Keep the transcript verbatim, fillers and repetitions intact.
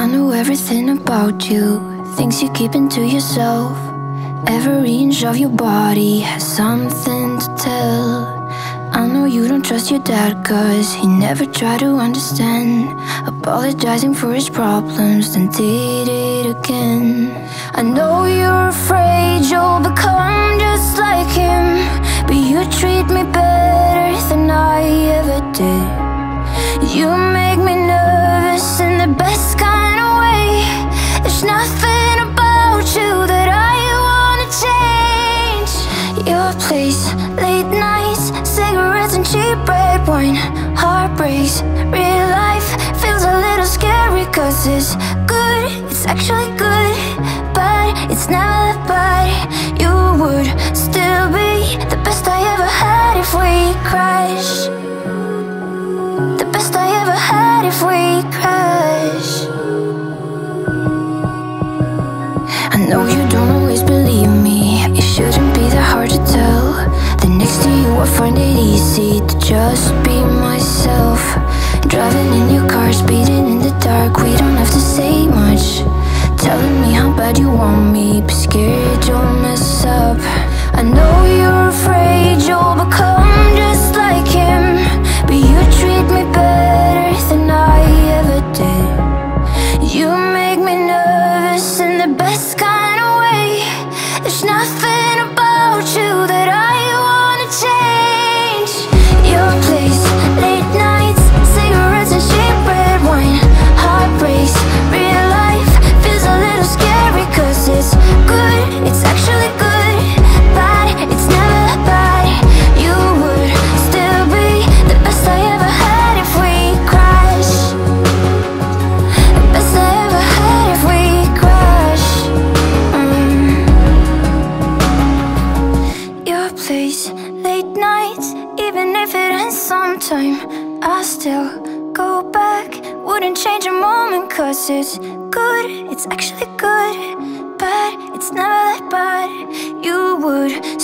know everything about you, things you keep into yourself. Every inch of your body has something to tell. I know you don't trust your dad, cause he never tried to understand. Apologizing for his problems, then did it again. I know you're afraid you'll become just like him, but you treat me better than I ever did. You make me nervous in the best kind of way. There's nothing about you that I wanna change. Your place, late nights, cigarettes and cheap red wine, heartbreaks, real life feels a little scary. Cause it's good, it's actually good, but it's never that bad. You would still be the best I ever had if we crash. The best I ever had if we crash. I know you don't always believe me, it shouldn't be that hard to tell. That next to you I find it easy to just be myself. Driving in your car, speeding in the dark, we don't have to say much. Telling me how bad you want me, but scared you'll mess up. I know you're afraid you'll become just like him, but you treat me better than I ever did. You make me nervous in the best kind of way. There's nothing about you that I wanna change. Your place, late nights, cigarettes and cheap red wine, heartbreaks, real life feels a little scary. Cause it's good, it's actually good, but it's never that bad. You would still be the best I ever had if we crash. The best I ever had if we crash. mm. Your place, late nights, even if it ends sometime, I still go back. Wouldn't change a moment. Cause it's good, it's actually good, but it's never that bad. You would